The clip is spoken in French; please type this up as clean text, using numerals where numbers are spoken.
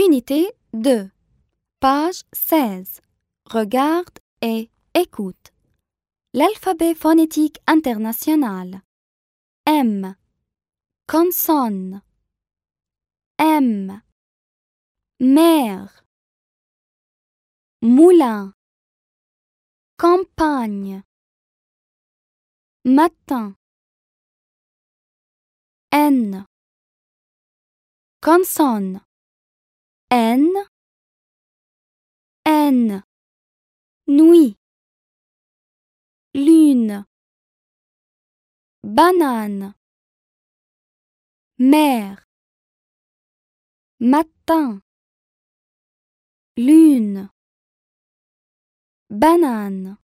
Unité 2, page 16. Regarde et écoute. L'alphabet phonétique international. M. Consonne. M. Mer. Moulin. Campagne. Matin. N. Consonne. N. N. Nuit. Lune. Banane. Mer. Matin. Lune. Banane.